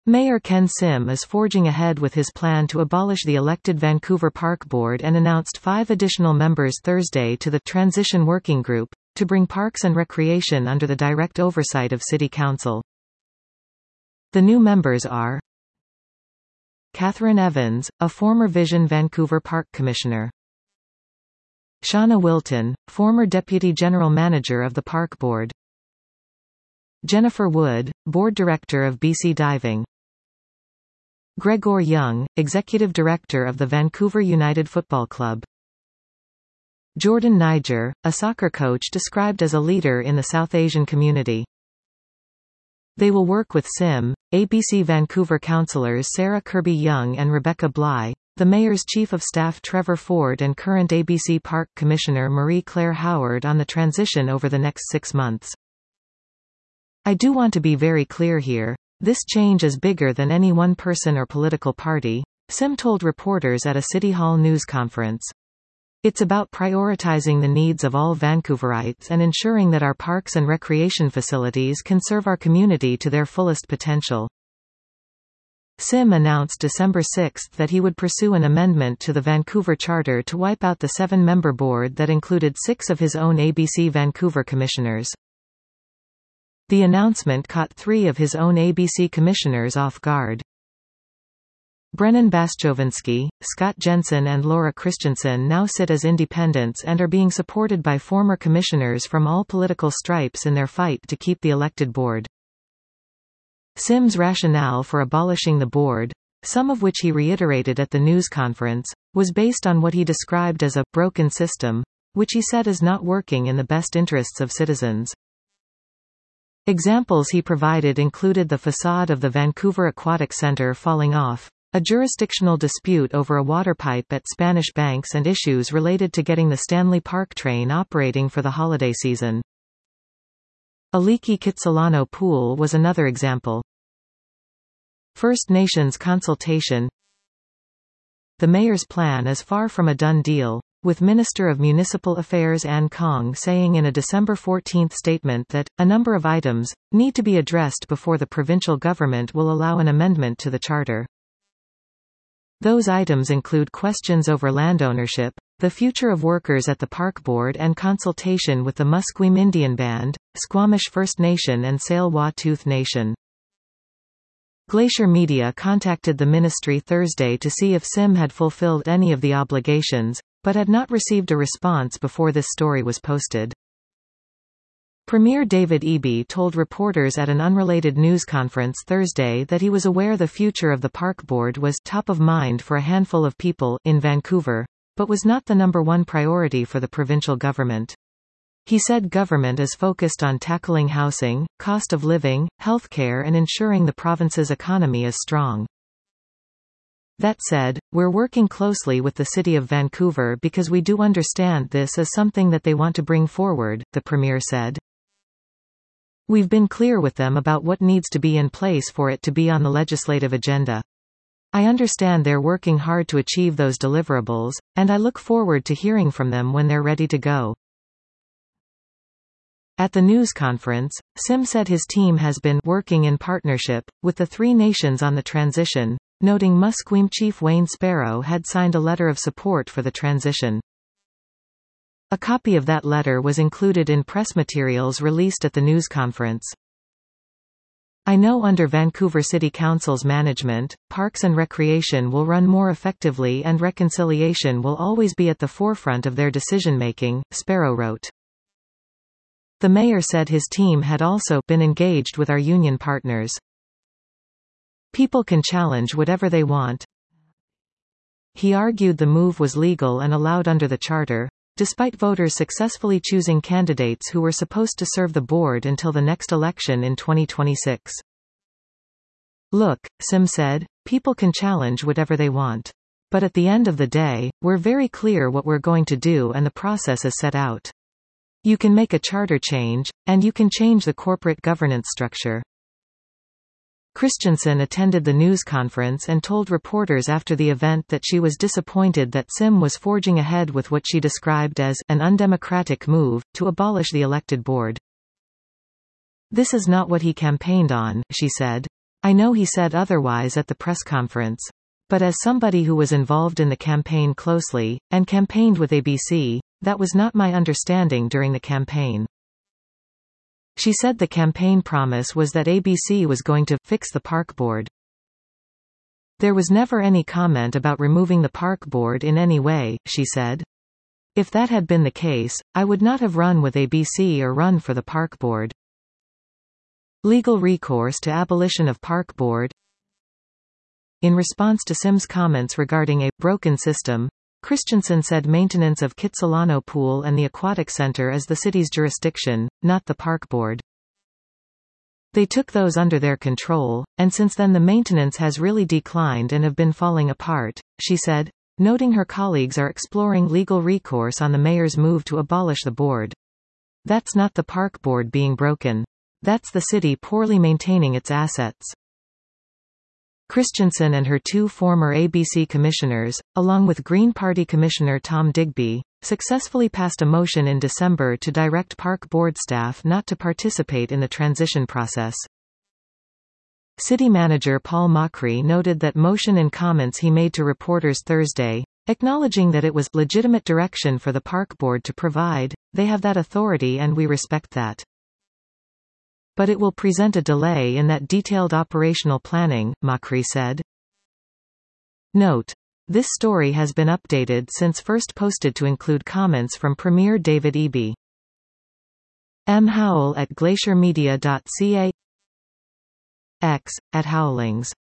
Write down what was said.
Mayor Ken Sim is forging ahead with his plan to abolish the elected Vancouver Park Board and announced 5 additional members Thursday to the Transition Working Group, to bring parks and recreation under the direct oversight of City Council. The new members are Catherine Evans, a former Vision Vancouver Park Commissioner; Shauna Wilton, former Deputy General Manager of the Park Board; Jennifer Wood, Board Director of BC Diving; Gregor Young, Executive Director of the Vancouver United Football Club; Jordan Niger, a soccer coach described as a leader in the South Asian community. They will work with Sim, ABC Vancouver councillors Sarah Kirby-Young and Rebecca Bly, the Mayor's Chief of Staff Trevor Ford and current ABC Park Commissioner Marie-Claire Howard on the transition over the next 6 months. I do want to be very clear here. This change is bigger than any one person or political party, Sim told reporters at a City Hall news conference. It's about prioritizing the needs of all Vancouverites and ensuring that our parks and recreation facilities can serve our community to their fullest potential. Sim announced December 6 that he would pursue an amendment to the Vancouver Charter to wipe out the 7-member board that included 6 of his own ABC Vancouver commissioners. The announcement caught 3 of his own ABC commissioners off guard. Brennan Baschowinski, Scott Jensen and Laura Christensen now sit as independents and are being supported by former commissioners from all political stripes in their fight to keep the elected board. Sim's rationale for abolishing the board, some of which he reiterated at the news conference, was based on what he described as a broken system, which he said is not working in the best interests of citizens. Examples he provided included the facade of the Vancouver Aquatic Centre falling off, a jurisdictional dispute over a water pipe at Spanish Banks, and issues related to getting the Stanley Park train operating for the holiday season. A leaky Kitsilano pool was another example. First Nations consultation. The mayor's plan is far from a done deal, with Minister of Municipal Affairs Ann Kong saying in a December 14 statement that a number of items need to be addressed before the provincial government will allow an amendment to the charter. Those items include questions over land ownership, the future of workers at the Park Board, and consultation with the Musqueam Indian Band, Squamish First Nation and Tsleil-Waututh Nation. Glacier Media contacted the ministry Thursday to see if Sim had fulfilled any of the obligations, but had not received a response before this story was posted. Premier David Eby told reporters at an unrelated news conference Thursday that he was aware the future of the Park Board was top of mind for a handful of people in Vancouver, but was not the number one priority for the provincial government. He said government is focused on tackling housing, cost of living, healthcare, and ensuring the province's economy is strong. That said, we're working closely with the City of Vancouver because we do understand this is something that they want to bring forward, the Premier said. We've been clear with them about what needs to be in place for it to be on the legislative agenda. I understand they're working hard to achieve those deliverables, and I look forward to hearing from them when they're ready to go. At the news conference, Sim said his team has been working in partnership with the 3 nations on the transition, noting Musqueam Chief Wayne Sparrow had signed a letter of support for the transition. A copy of that letter was included in press materials released at the news conference. I know under Vancouver City Council's management, parks and recreation will run more effectively and reconciliation will always be at the forefront of their decision-making, Sparrow wrote. The mayor said his team had also been engaged with our union partners. People can challenge whatever they want. He argued the move was legal and allowed under the charter, despite voters successfully choosing candidates who were supposed to serve the board until the next election in 2026. Look, Sim said, people can challenge whatever they want. But at the end of the day, we're very clear what we're going to do and the process is set out. You can make a charter change, and you can change the corporate governance structure. Christensen attended the news conference and told reporters after the event that she was disappointed that Sim was forging ahead with what she described as an undemocratic move to abolish the elected board. This is not what he campaigned on, she said. I know he said otherwise at the press conference. But as somebody who was involved in the campaign closely, and campaigned with ABC, that was not my understanding during the campaign. She said the campaign promise was that ABC was going to fix the park board. There was never any comment about removing the park board in any way, she said. If that had been the case, I would not have run with ABC or run for the park board. Legal recourse to abolition of park board. In response to Sims' comments regarding a broken system, Christensen said maintenance of Kitsilano Pool and the Aquatic Center is the city's jurisdiction, not the park board. They took those under their control, and since then the maintenance has really declined and have been falling apart, she said, noting her colleagues are exploring legal recourse on the mayor's move to abolish the board. That's not the park board being broken. That's the city poorly maintaining its assets. Christensen and her two former ABC commissioners, along with Green Party Commissioner Tom Digby, successfully passed a motion in December to direct park board staff not to participate in the transition process. City manager Paul Macri noted that motion in comments he made to reporters Thursday, acknowledging that it was legitimate direction for the park board to provide. They have that authority and we respect that. But it will present a delay in that detailed operational planning, Macri said. Note: this story has been updated since first posted to include comments from Premier David Eby. M. Howell at glaciermedia.ca. X, at Howlings.